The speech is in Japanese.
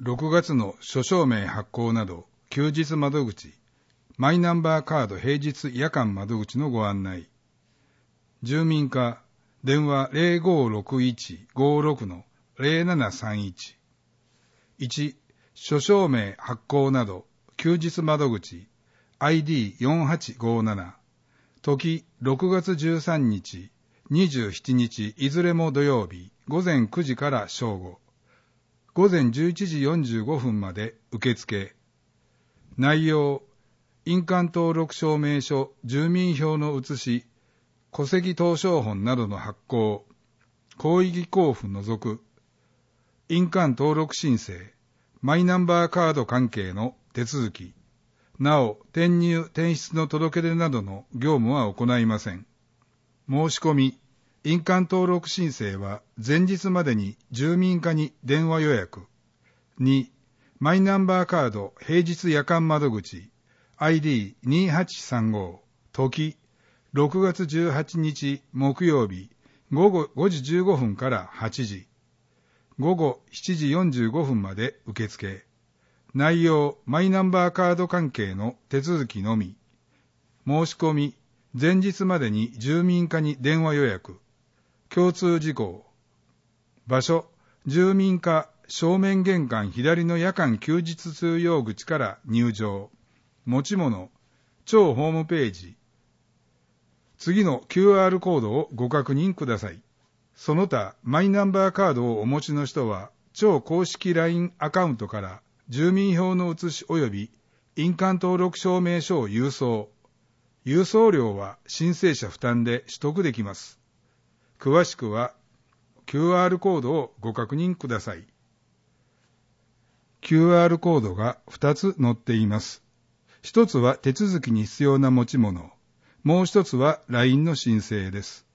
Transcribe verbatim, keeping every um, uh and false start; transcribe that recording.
ろくがつの諸証明発行など、休日窓口、マイナンバーカード平日夜間窓口のご案内。住民課、電話 ゼロごろくいちごろくのゼロななさんいち。いち、諸証明発行など、休日窓口、アイディーよんはちごなな。時、ろくがつじゅうさんにち、にじゅうしちにちいずれも土曜日、午前くじから正午。午前じゅういちじよんじゅうごふんまで受付。内容、印鑑登録証明書、住民票の写し、戸籍謄証本などの発行、広域交付除く、印鑑登録申請、マイナンバーカード関係の手続き、なお、転入・転出の届け出などの業務は行いません。申し込み、印鑑登録申請は前日までに住民課に電話予約。に、マイナンバーカード平日夜間窓口 アイディーにはちさんご 時ろくがつじゅうはちにち木曜日午後ごじじゅうごふんからはちじ、午後しちじよんじゅうごふんまで受付。内容、マイナンバーカード関係の手続きのみ。申し込み、前日までに住民課に電話予約。共通事項。場所、住民課正面玄関左の夜間休日通用口から入場。持ち物、庁ホームページ。次の キューアール コードをご確認ください。その他、マイナンバーカードをお持ちの人は、庁公式 ライン アカウントから住民票の写し及び印鑑登録証明書を郵送。郵送料は申請者負担で取得できます。詳しくは キューアール コードをご確認ください。キューアール コードがふたつ載っています。ひとつは手続きに必要な持ち物。もう一つは ライン の申請です。